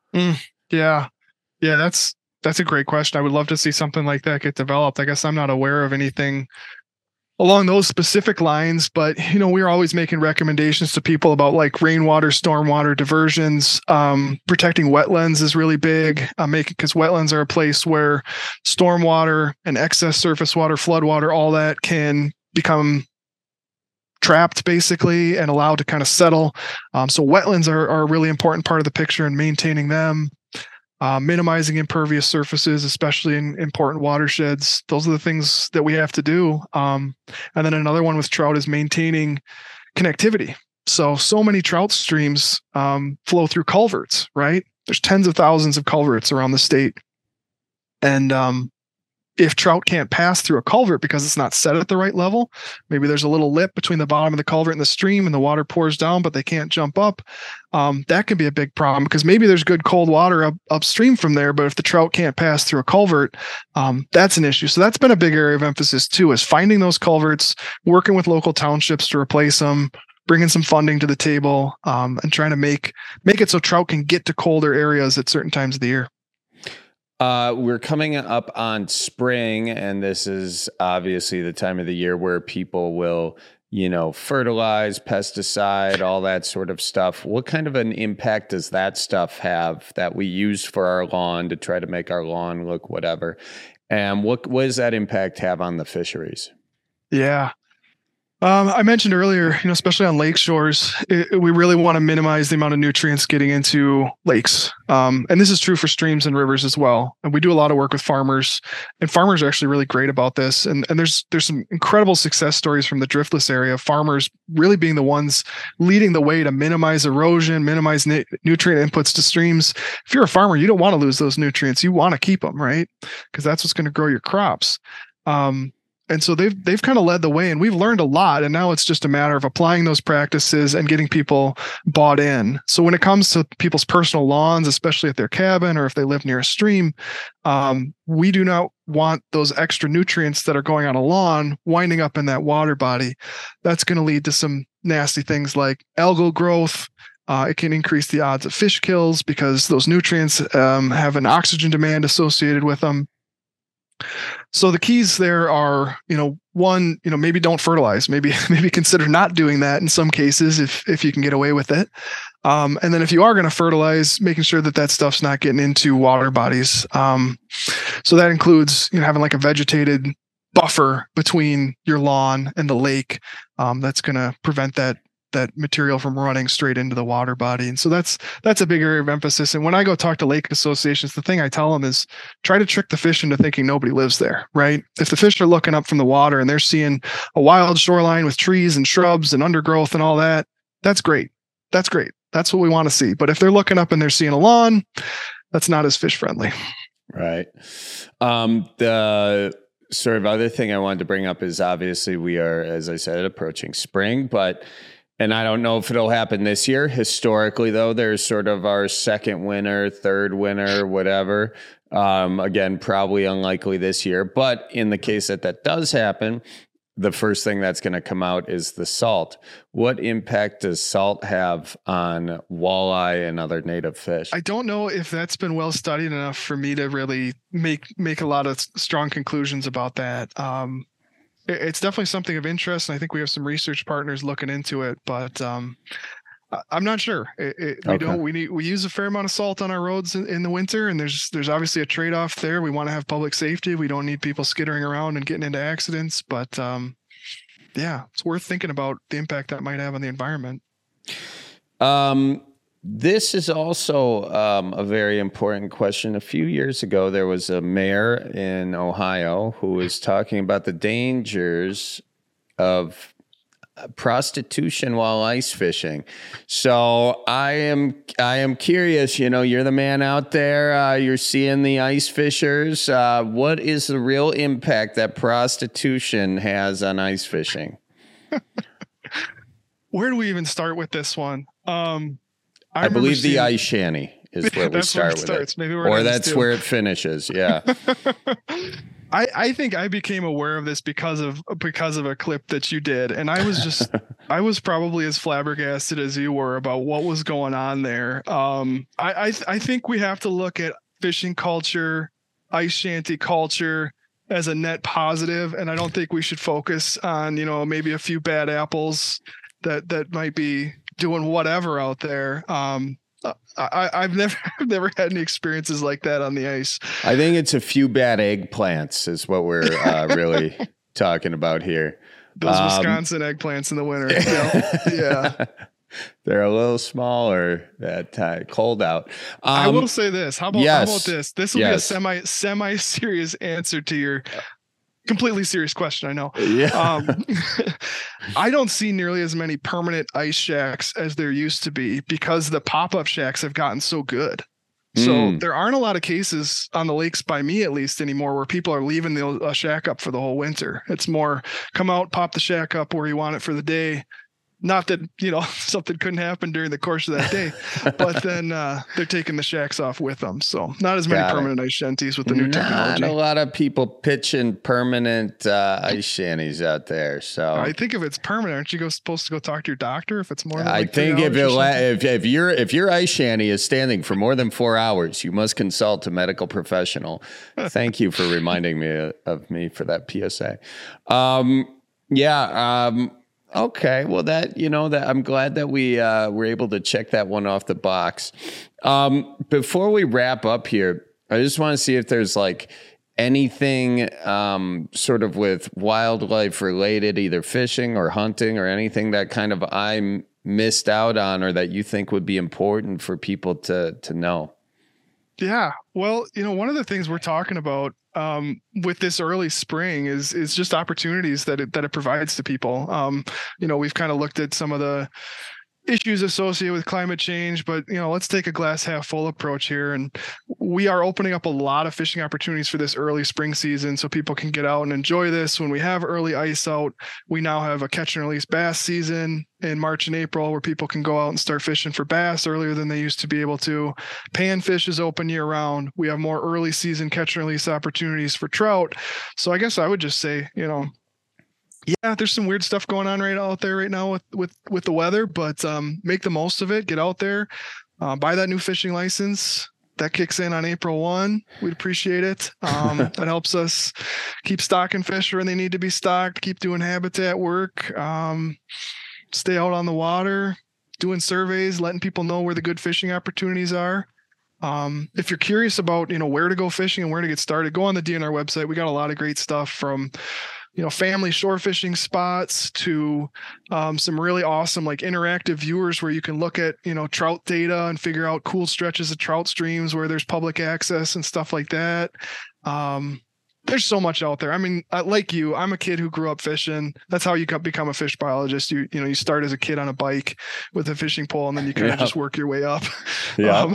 Yeah, that's a great question. I would love to see something like that get developed. I guess I'm not aware of anything along those specific lines, but we're always making recommendations to people about like rainwater, stormwater diversions. Protecting wetlands is really big, because wetlands are a place where stormwater and excess surface water, flood water, all that can become trapped basically and allowed to kind of settle. So wetlands are a really important part of the picture and maintaining them. Minimizing impervious surfaces, especially in important watersheds. Those are the things that we have to do. And then another one with trout is maintaining connectivity. So many trout streams flow through culverts, right? There's tens of thousands of culverts around the state. And if trout can't pass through a culvert because it's not set at the right level, maybe there's a little lip between the bottom of the culvert and the stream and the water pours down, but they can't jump up. That can be a big problem because maybe there's good cold water upstream from there, but if the trout can't pass through a culvert, that's an issue. So that's been a big area of emphasis too, is finding those culverts, working with local townships to replace them, bringing some funding to the table, and trying to make it so trout can get to colder areas at certain times of the year. We're coming up on spring, and this is obviously the time of the year where people will, fertilize, pesticide, all that sort of stuff. What kind of an impact does that stuff have that we use for our lawn to try to make our lawn look whatever? And what does that impact have on the fisheries? Yeah. I mentioned earlier, especially on lake shores, we really want to minimize the amount of nutrients getting into lakes. And this is true for streams and rivers as well. And we do a lot of work with farmers, and farmers are actually really great about this. And there's some incredible success stories from the driftless area of farmers really being the ones leading the way to minimize erosion, minimize nutrient inputs to streams. If you're a farmer, you don't want to lose those nutrients. You want to keep them, right? Because that's what's going to grow your crops. And so they've kind of led the way, and we've learned a lot. And now it's just a matter of applying those practices and getting people bought in. So when it comes to people's personal lawns, especially at their cabin or if they live near a stream, we do not want those extra nutrients that are going on a lawn winding up in that water body. That's going to lead to some nasty things like algal growth. It can increase the odds of fish kills because those nutrients have an oxygen demand associated with them. So the keys there are, one, maybe don't fertilize. Maybe consider not doing that in some cases if you can get away with it. And then if you are going to fertilize, making sure that stuff's not getting into water bodies. So that includes having like a vegetated buffer between your lawn and the lake. That's going to prevent that material from running straight into the water body. And so that's a big area of emphasis. And when I go talk to lake associations, the thing I tell them is try to trick the fish into thinking nobody lives there, right? If the fish are looking up from the water and they're seeing a wild shoreline with trees and shrubs and undergrowth and all that, that's great. That's great. That's what we want to see. But if they're looking up and they're seeing a lawn, that's not as fish friendly. Right. The sort of other thing I wanted to bring up is obviously we are, as I said, approaching spring, and I don't know if it'll happen this year. Historically, though, there's sort of our second winter, third winter, whatever. Again, probably unlikely this year. But in the case that does happen, the first thing that's going to come out is the salt. What impact does salt have on walleye and other native fish? I don't know if that's been well studied enough for me to really make a lot of strong conclusions about that. It's definitely something of interest, and I think we have some research partners looking into it, but I'm not sure. We use a fair amount of salt on our roads in the winter, and there's obviously a trade-off there. We want to have public safety. We don't need people skittering around and getting into accidents, but it's worth thinking about the impact that might have on the environment. This is also a very important question. A few years ago, there was a mayor in Ohio who was talking about the dangers of prostitution while ice fishing. So I am curious, you're the man out there, you're seeing the ice fishers. What is the real impact that prostitution has on ice fishing? Where do we even start with this one? I believe the ice shanty is where we start with it. Maybe or that's where it finishes. Yeah. I think I became aware of this because of a clip that you did. And I was probably as flabbergasted as you were about what was going on there. I think we have to look at fishing culture, ice shanty culture as a net positive. And I don't think we should focus on, maybe a few bad apples that might be doing whatever out there. I've never had any experiences like that on the ice. I think it's a few bad eggplants is what we're really talking about here. Those Wisconsin eggplants in the winter. Yeah. They're a little smaller that time. Cold out. I will say this. How about this? This will be a semi serious answer to your completely serious question. I know. Yeah. I don't see nearly as many permanent ice shacks as there used to be because the pop-up shacks have gotten so good. So there aren't a lot of cases on the lakes by me, at least anymore, where people are leaving the shack up for the whole winter. It's more come out, pop the shack up where you want it for the day. Not that, something couldn't happen during the course of that day, but then they're taking the shacks off with them. So not as many permanent ice shanties with the new technology. Not a lot of people pitching permanent ice shanties out there. So I think if it's permanent, aren't you supposed to go talk to your doctor if it's more? I think if your ice shanty is standing for more than 4 hours, you must consult a medical professional. Thank you for reminding me of me for that PSA. Okay. Well, that I'm glad that we were able to check that one off the box. Before we wrap up here, I just want to see if there's like anything sort of with wildlife related, either fishing or hunting or anything that kind of I missed out on or that you think would be important for people to know. Yeah. Well, one of the things we're talking about with this early spring is just opportunities that it provides to people. We've kind of looked at some of the issues associated with climate change, but let's take a glass half full approach here. And we are opening up a lot of fishing opportunities for this early spring season so people can get out and enjoy this. When we have early ice out, we now have a catch and release bass season in March and April where people can go out and start fishing for bass earlier than they used to be able to. Panfish is open year round. We have more early season catch and release opportunities for trout. So I guess I would just say, there's some weird stuff going on right out there right now with the weather, but make the most of it. Get out there, buy that new fishing license. That kicks in on April 1. We'd appreciate it. That helps us keep stocking fish when they need to be stocked, keep doing habitat work, stay out on the water, doing surveys, letting people know where the good fishing opportunities are. If you're curious about, where to go fishing and where to get started, go on the DNR website. We got a lot of great stuff from family shore fishing spots to some really awesome like interactive viewers where you can look at, trout data and figure out cool stretches of trout streams where there's public access and stuff like that. There's so much out there. I mean, like you, I'm a kid who grew up fishing. That's how you become a fish biologist. You start as a kid on a bike with a fishing pole and then you kind of just work your way up. Yeah.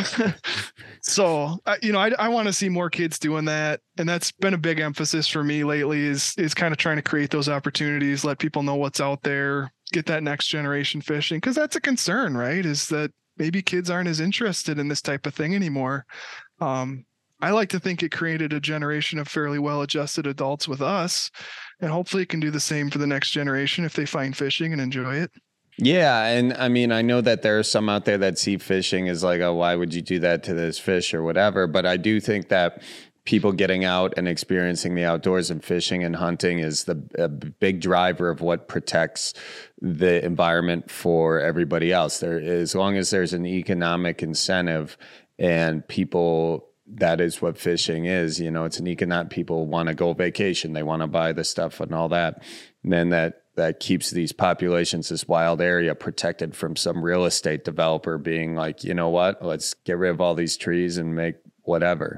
So, I want to see more kids doing that. And that's been a big emphasis for me lately is kind of trying to create those opportunities, let people know what's out there, get that next generation fishing. Cause that's a concern, right? Is that maybe kids aren't as interested in this type of thing anymore. I like to think it created a generation of fairly well-adjusted adults with us, and hopefully it can do the same for the next generation if they find fishing and enjoy it. Yeah. And I mean, I know that there are some out there that see fishing as like, oh, why would you do that to this fish or whatever? But I do think that people getting out and experiencing the outdoors and fishing and hunting is a big driver of what protects the environment for everybody else. As long as there's an economic incentive and people, that is what fishing is. It's an economic, people want to go vacation. They want to buy the stuff and all that. And then that keeps these populations, this wild area protected from some real estate developer being like, you know what, let's get rid of all these trees and make whatever,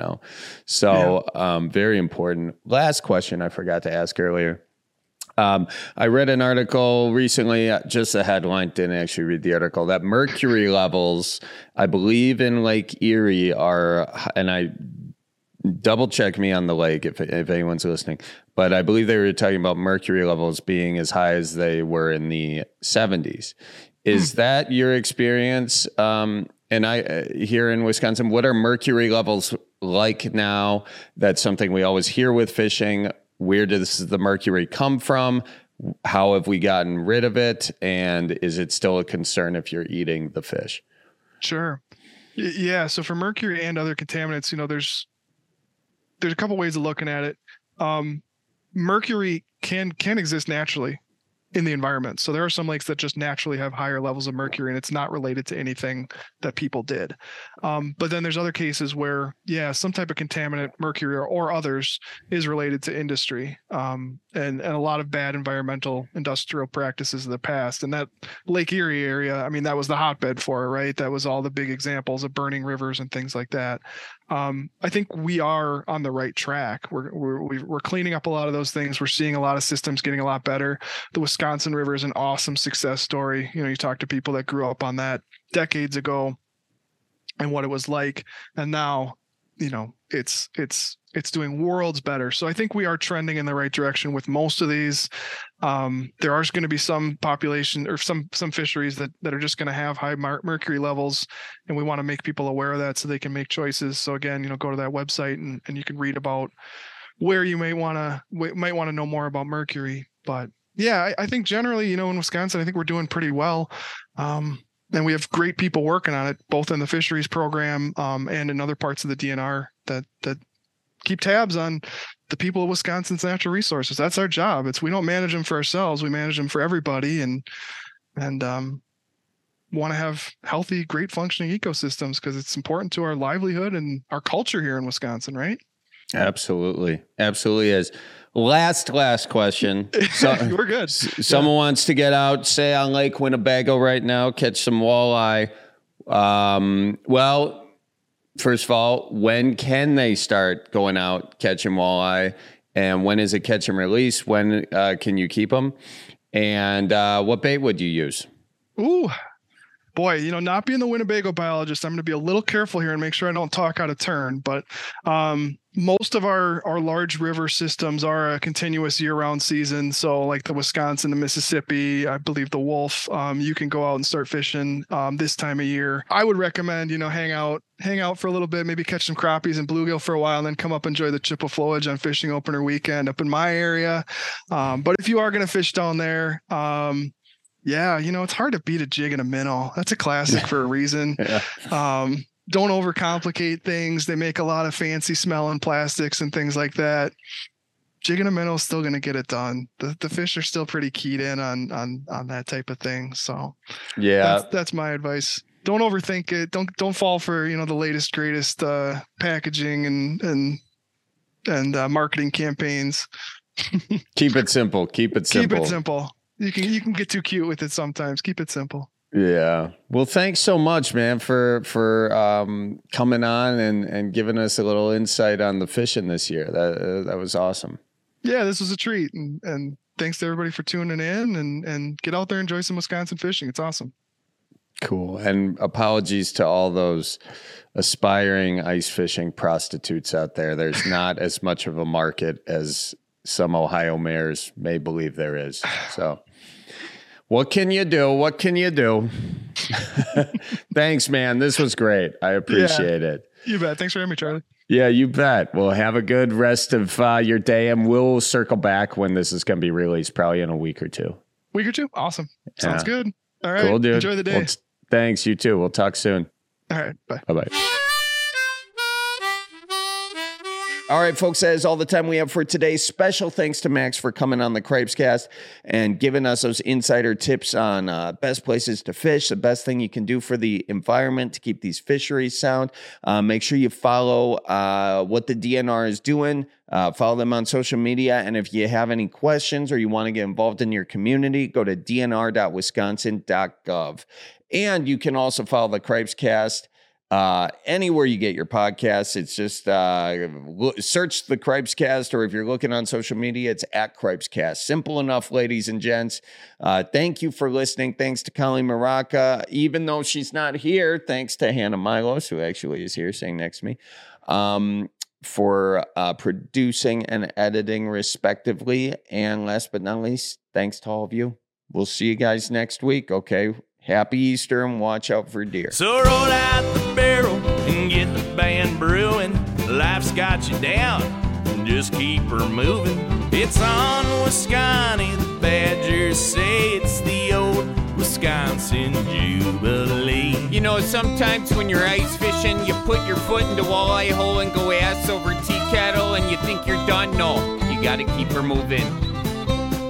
So very important. Last question I forgot to ask earlier. I read an article recently, just a headline, didn't actually read the article, that mercury levels, I believe in Lake Erie are, and I double check me on the lake if anyone's listening, but I believe they were talking about mercury levels being as high as they were in the 70s. Is that your experience? And here in Wisconsin, what are mercury levels like now? That's something we always hear with fishing. Where does the mercury come from? How have we gotten rid of it? And is it still a concern if you're eating the fish? Sure. Yeah. So for mercury and other contaminants, there's a couple ways of looking at it. Mercury can exist naturally in the environment. So there are some lakes that just naturally have higher levels of mercury, and it's not related to anything that people did. But then there's other cases where, some type of contaminant, mercury or others, is related to industry and a lot of bad environmental industrial practices in the past. And that Lake Erie area, I mean, that was the hotbed for it, right? That was all the big examples of burning rivers and things like that. I think we are on the right track. We're cleaning up a lot of those things. We're seeing a lot of systems getting a lot better. The Wisconsin River is an awesome success story. You talk to people that grew up on that decades ago and what it was like, and now it's doing worlds better. So I think we are trending in the right direction with most of these. There are going to be some population or some fisheries that are just going to have high mercury levels, and we want to make people aware of that so they can make choices. So again, go to that website and you can read about where you might want to know more about mercury. But I think generally, in Wisconsin, I think we're doing pretty well. And we have great people working on it, both in the fisheries program and in other parts of the DNR that keep tabs on the people of Wisconsin's natural resources. That's our job. We don't manage them for ourselves. We manage them for everybody and want to have healthy, great functioning ecosystems because it's important to our livelihood and our culture here in Wisconsin, right? Absolutely. Absolutely is. Last question. We're good. Someone wants to get out, say on Lake Winnebago right now, catch some walleye. Well, first of all, when can they start going out catching walleye? And when is it catch and release? When can you keep them? And what bait would you use? Ooh, boy, not being the Winnebago biologist, I'm going to be a little careful here and make sure I don't talk out of turn. But most of our large river systems are a continuous year-round season. So like the Wisconsin, the Mississippi, I believe the Wolf, you can go out and start fishing this time of year. I would recommend, hang out for a little bit, maybe catch some crappies and bluegill for a while, and then come up and enjoy the Chippewa flowage on fishing opener weekend up in my area. But if you are going to fish down there, it's hard to beat a jig and a minnow. That's a classic for a reason. Don't overcomplicate things. They make a lot of fancy smelling plastics and things like that. Jig and a minnow is still going to get it done. The fish are still pretty keyed in on that type of thing. So that's my advice. Don't overthink it. Don't fall for the latest greatest packaging and marketing campaigns. Keep it simple. Keep it simple. You can get too cute with it sometimes. Keep it simple. Yeah. Well, thanks so much, man, for coming on and giving us a little insight on the fishing this year. That was awesome. Yeah, this was a treat. And thanks to everybody for tuning in and get out there and enjoy some Wisconsin fishing. It's awesome. Cool. And apologies to all those aspiring ice fishing prostitutes out there. There's not as much of a market as some Ohio mayors may believe there is. So what can you do? Thanks, man. This was great. I appreciate it. You bet. Thanks for having me, Charlie. Yeah, you bet. Well, have a good rest of your day, and we'll circle back when this is going to be released, probably in a week or two. Awesome. Sounds good. All right. Cool, dude. Enjoy the day. Well, thanks. You too. We'll talk soon. All right. Bye. Bye-bye. All right, folks, that is all the time we have for today. Special thanks to Max for coming on the Cripescast and giving us those insider tips on best places to fish, the best thing you can do for the environment to keep these fisheries sound. Make sure you follow what the DNR is doing. Follow them on social media. And if you have any questions or you want to get involved in your community, go to dnr.wisconsin.gov. And you can also follow the Cripescast anywhere you get your podcasts. It's just search the Cripescast, or if you're looking on social media, it's at Cripescast. Simple enough, ladies and gents. Thank you for listening. Thanks to Colleen Maraca, even though she's not here. Thanks to Hannah Milos, who actually is here sitting next to me, for producing and editing respectively. And last but not least, thanks to all of you. We'll see you guys next week. Okay. Happy Easter and watch out for deer. So roll out the barrel and get the band brewing. Life's got you down, just keep her moving. It's on Wisconsin, the Badgers say it's the old Wisconsin Jubilee. You know, sometimes when you're ice fishing, you put your foot in the walleye hole and go ass over tea kettle and you think you're done. No, you gotta keep her moving.